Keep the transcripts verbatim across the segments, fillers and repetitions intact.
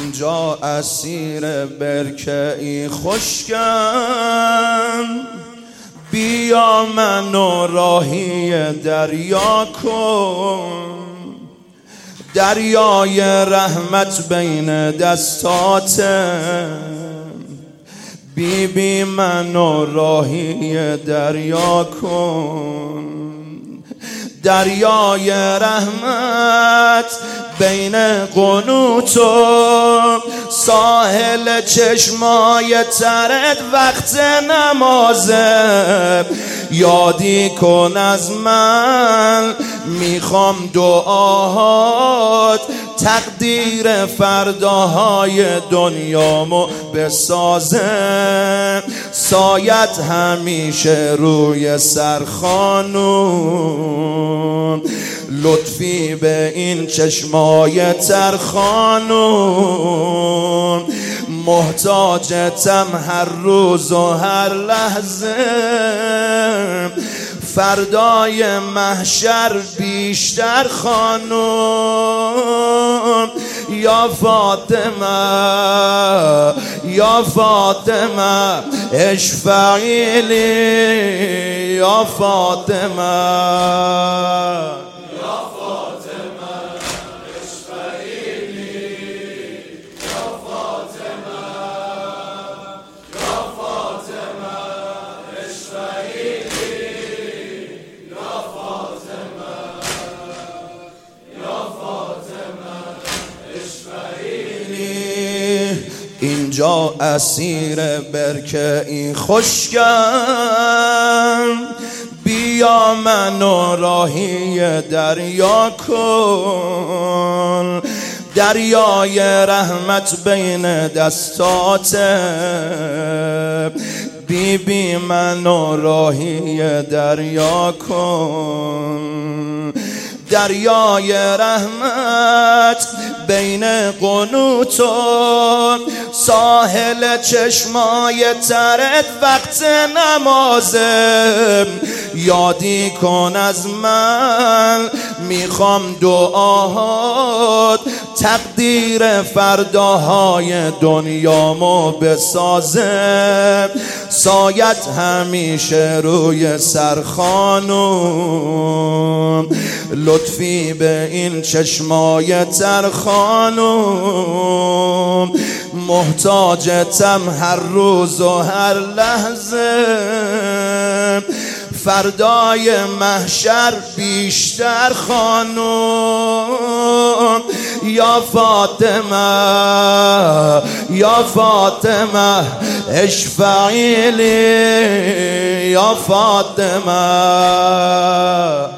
اینجا اسیر برکه‌ای خشکم، بیا منو راهی دریا کن. دریای رحمت بین دستاته، بی بی منو راهی دریا کن. دریای رحمت بین قنوت و ساحل چشمای ترت وقت نمازه. یادی کن از من، میخوام دعاهات تقدیر فرداهای دنیامو بسازه. سایت همیشه روی سر خانوم، لطفی به این چشمای تر خانوم. محتاجتم هر روز و هر لحظه، فردای محشر بیشتر خانوم. یا فاطمه یا فاطمه اشفعی لی، یا فاطمه اینجا اسیر برکه‌ای خشکم، بیا منو راهی دریا کن. دریای رحمت بین دستاته، بی بی منو راهی دریا کن. دریای رحمت بین قنوت و ساحل چشمای ترت وقت نمازه. یادی کن از من، میخوام دعاهات تقدیر فرداهای دنیامو بسازه. سایت همیشه روی سر خانوم، لطفی به این چشمای تر خانوم. محتاجتم هر روز و هر لحظه، فردای محشر بیشتر خانوم. یا فاطمه یا فاطمه اشفعی لی، یا فاطمه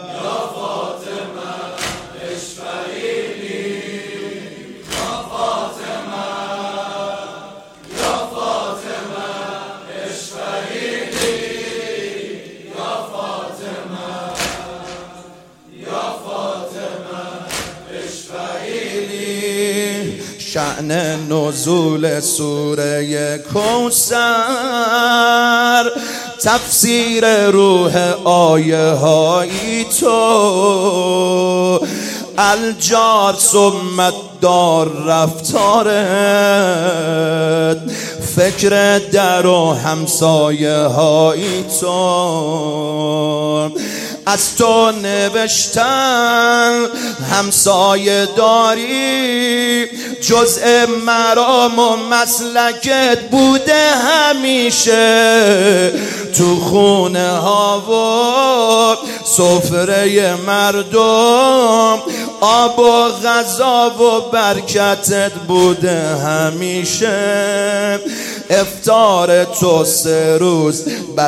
شأن نزول سوره کوثر، تفسیر روح آیه هایی تو. الجار ثم دار رفتارت، فکر در و همسایه هایی تو. از تو نوشتن همسایه داری، جزء مرام و مسلکت بوده همیشه. تو خونه ها و سفره مردم، آب و غذا و برکتت بوده همیشه. افطار تو سه روز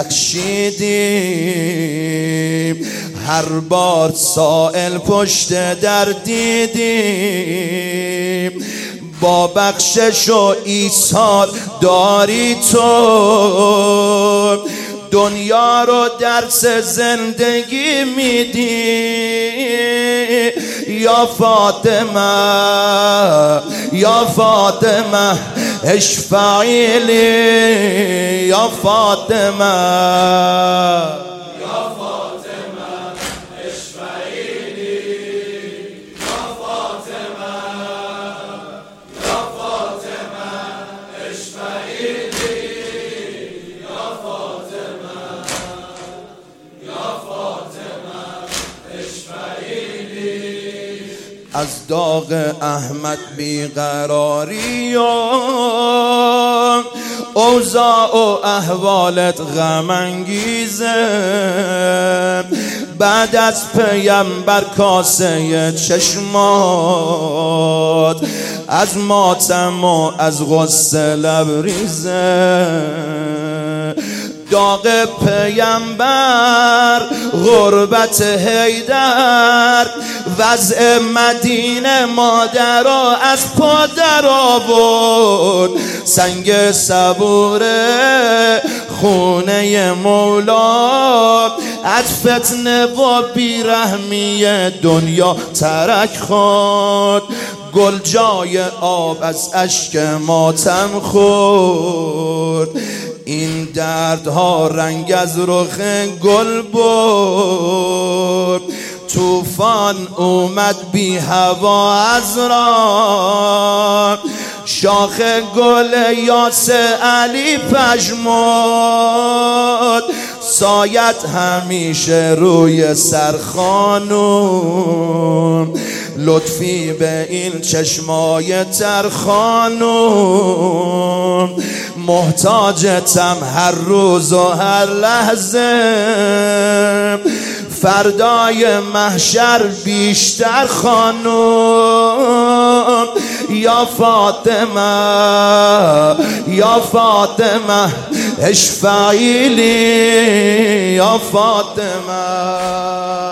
بخشیدیم، هر بار سائل پشت در دیدیم. با بخشش و ایثار داری تو، دنیا رو درس زندگی میدی. یا فاطمه یا فاطمه اشفعی لی، یا فاطمه از داغ احمد بیقراری و اوضاع و احوالت غم انگیزه. بعد از پیمبر کاسه چشمات از ماتم و از غصه لبریزه. داغ پیمبر، غربت حیدر، وضع مدینه مادرها از پا در آورد. سنگ صبوره خونه مولا از فتنه و بیرحمی دنیا ترک خورد. گل جای آب از اشک ماتم خورد. این دردها رنگ از رخ گل برد. طوفان اومد بی هوا از راه، شاخ گل یاس علی پژمرد. سایت همیشه روی سر خانوم، لطفی به این چشمای تر خانوم. محتاجتم هر روز و هر لحظه، فردای محشر بیشتر خانوم. یا فاطمه یا فاطمه اشفعیلی یا فاطمه.